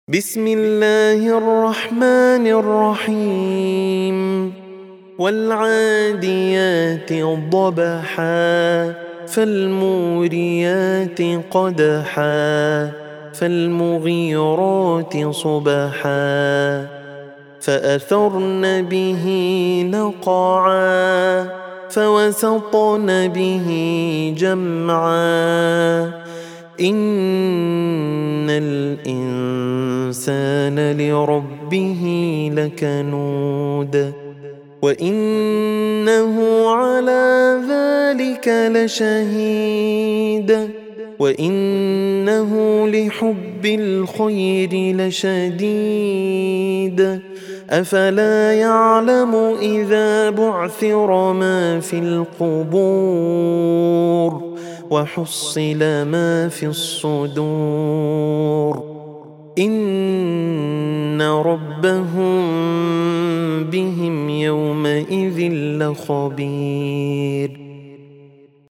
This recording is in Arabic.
بسم الله الرحمن الرحيم والعاديات ضبحا فالموريات قدحا فالمغيرات صبحا فأثرن به نقعا فوسطن به جمعا إن الإنسان لربه لكنود وإنه على ذلك لشهيد وإنه لحب الخير لشديد أفلا يعلم إذا بعثر ما في القبور وحصل ما في الصدور إن ربهم بهم يومئذ لخبير